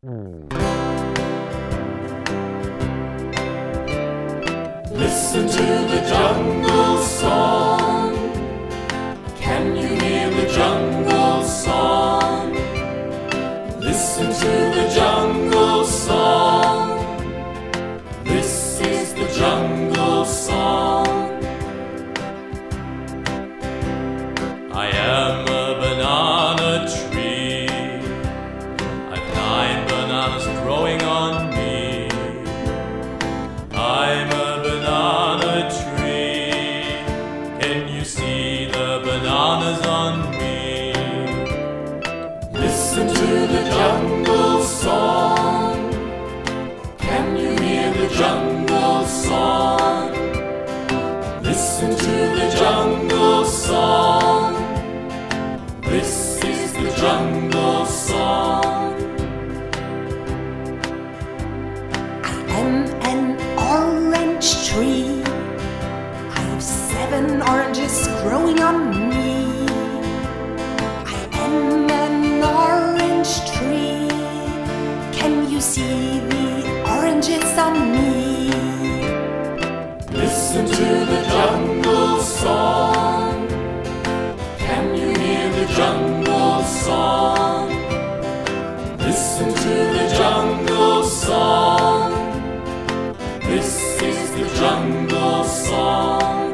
Listen to the jungle song. Can you hear the jungle song? Listen to the jungle song. This is the jungle song. I am a banana tree. I've 9 bananas growing on me. I'm a banana tree. Can you see the bananas on me? Listen to the jungle song. Can you hear the jungle song? Listen to the jungle song. This is the jungle song. I am an orange tree. I have 7 oranges growing on me. I am an orange tree. Can you see the oranges on me? Listen to the jungle song. Can you hear the jungle song? Listen to the jungle song. This is the jungle song.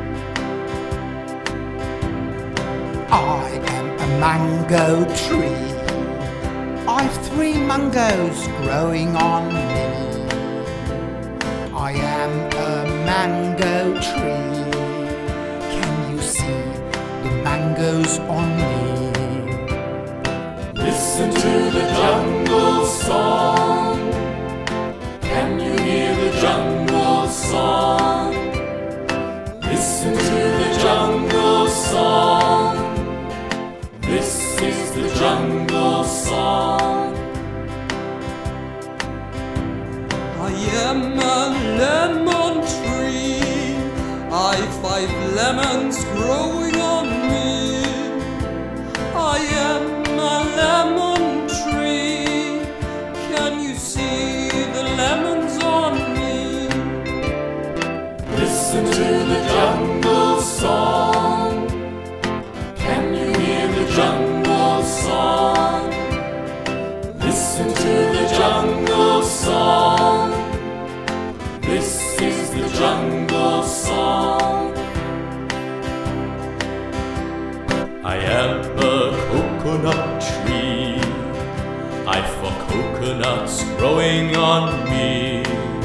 I am a mango tree. I've 3 mangoes growing on me. I am a mango tree. Can you see the mangoes on me? Listen to the jungle song. Can you hear the jungle song? Listen to the jungle song. This is the jungle song. I am a lemon tree. I've 5 lemons growing on me. I am a lemon tree. Can you see the lemons on me? Listen to the jungle song. Can you hear the jungle song? Listen to the jungle song. This is the jungle song. I am a coconut tree. I've 4 coconuts growing on me.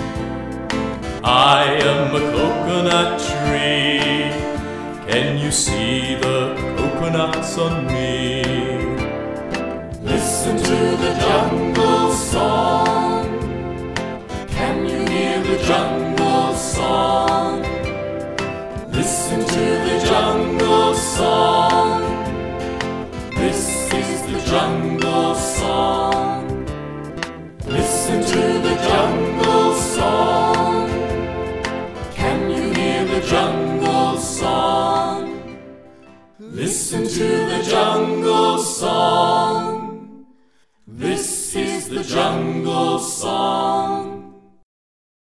I am a coconut tree. Can you see the coconuts on me? Listen to the jungle song. Can you hear the jungle song? Listen to the jungle song. This is the jungle song. Listen to the jungle song. Can you hear the jungle song? Listen to the jungle song. This is the jungle song.